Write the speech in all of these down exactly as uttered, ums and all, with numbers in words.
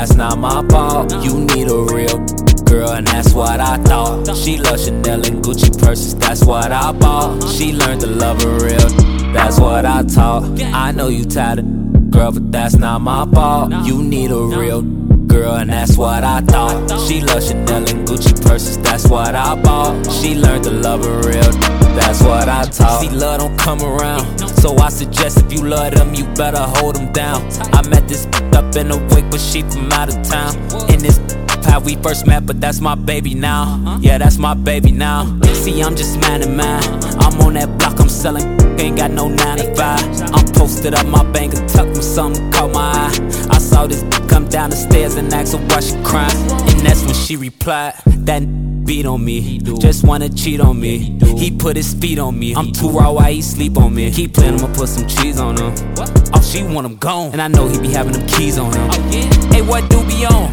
that's not my fault. You need a real girl, and that's what I thought. She loves Chanel and Gucci purses, that's what I bought. She learned to love a real, that's what I taught. I know you tired of girl, but that's not my fault. You need a real girl, and that's what I thought. She loves Chanel and Gucci purses, that's what I bought. She learned to love a real, that's what I taught. See, love don't come around, so I suggest if you love them, you better hold them down. I met this up in a wig, but she from out of town. And this how we first met, but that's my baby now. Yeah, that's my baby now. See, I'm just man to man. I'm on that block, I'm selling, ain't got no nine to five. I'm posted up my bank and tucked when something caught my eye. I saw this come down the stairs and asked her why she crying. And that's when she replied, that beat on me, just wanna cheat on me. He put his feet on me, I'm too raw, why he sleep on me. Keep playing, I'ma put some cheese on him. Oh, she want him gone, and I know he be having them keys on him. Hey, what do be on?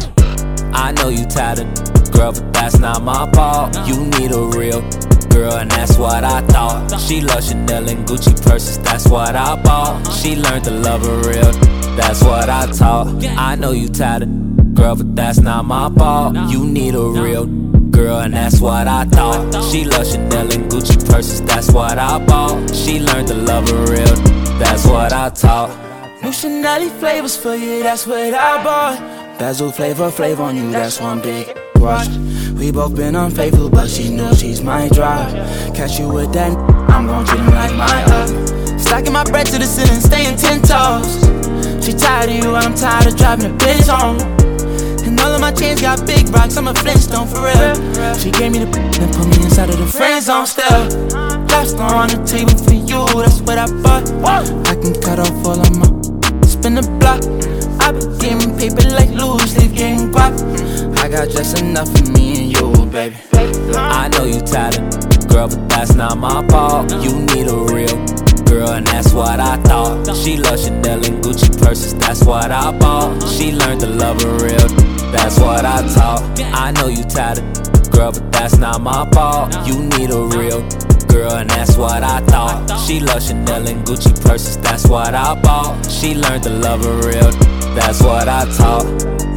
I know you tired of girl, but that's not my fault. You need a real girl, and that's what I thought. She loves Chanel and Gucci purses, that's what I bought. She learned to love a real, that's what I taught. I know you tired of girl, but that's not my fault. You need a real girl, and that's what I thought. She loves Chanel and Gucci purses, that's what I bought. She learned to love a real, that's what I taught. New Chanel flavors for you, that's what I bought. Basil flavor, flavor on you, that's one big rush. We both been unfaithful, but she knows she's my drive. Catch you with that, I'm gon' treat him like my up. Stacking my bread to the ceiling, staying ten toes. She tired of you, I'm tired of driving the Benz home. And all of my chains got big rocks, I'm a Flintstone for real. She gave me the and put me inside of the friend zone still. Lobster on the table for you, that's what I bought. I can cut off all of my, spin the block. I be getting paper like loose, leave getting guap. I got just enough for me and you, baby. I know you tired of girl, but that's not my fault. You need a real girl, and that's what I thought. She loves Chanel and Gucci purses, that's what I bought. She learned to love a real, that's what I taught. I know you tired of girl, but that's not my fault. You need a real girl, and that's what I thought. She loves Chanel and Gucci purses, that's what I bought. She learned to love a real, that's what I taught.